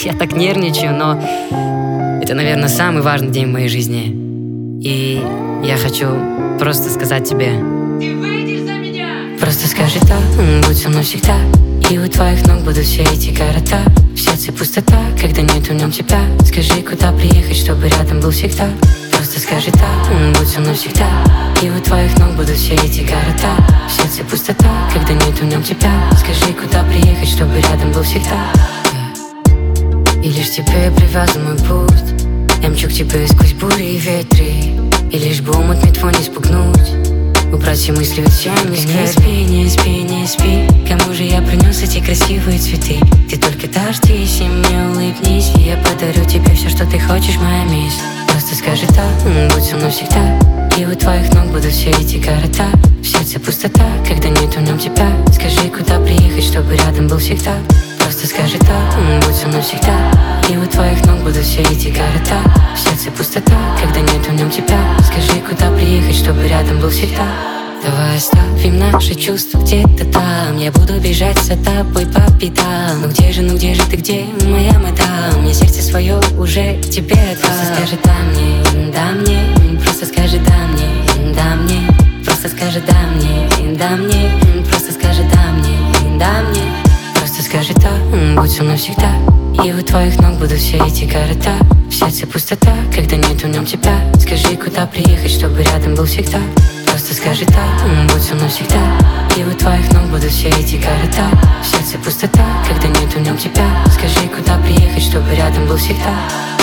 Я так нервничаю, но это, наверное, самый важный день в моей жизни. И я хочу просто сказать тебе: ты выйдешь за меня! Просто скажи так, будь со мной всегда. И у твоих ног будут все эти города. В сердце пустота, когда нет в нем тебя. Скажи, куда приехать, чтобы рядом был всегда. Просто скажи так, будь со мной всегда. И у твоих ног будут все эти города. В сердце пустота, когда нет в нем тебя. Скажи, куда приехать, чтобы рядом был всегда. И лишь тебе привязан мой путь. Я мчу к тебе сквозь бури и ветры. И лишь бы омут мне твой не спугнуть. Убрать все мысли от всеми. Не спи, не спи, не спи. Кому же я принес эти красивые цветы? Ты только дождись и мне улыбнись, и я подарю тебе все, что ты хочешь, моя мисс. Просто скажи так, будь со мной всегда. И у твоих ног будут все эти города. В сердце пустота, когда нет в нем тебя. Скажи, куда приехать, чтобы рядом был всегда. Просто скажи так, будь со мной всегда. И у твоих ног будут все эти города. В сердце пустота, когда нет в нем тебя. Скажи, куда приехать, чтобы рядом был всегда. Давай оставим наши чувства где-то там. Я буду бежать за тобой по пятам. Ну где же ты, где моя мадам? Мне сердце свое уже тебе отдам. Просто скажи да мне, да мне. Просто скажи да мне, да мне. Просто скажи да мне, да мне. Просто скажи да мне, да мне. Просто скажи да, будь со мной всегда. И у твоих ног будут все эти города. В сердце пустота, когда нет в нем тебя. Скажи, куда приехать, чтобы рядом был всегда. Просто скажи да, будь со мной всегда. И у твоих ног будут все эти города. В сердце пустота, когда нет в нем тебя. Скажи, куда приехать, чтобы рядом был всегда.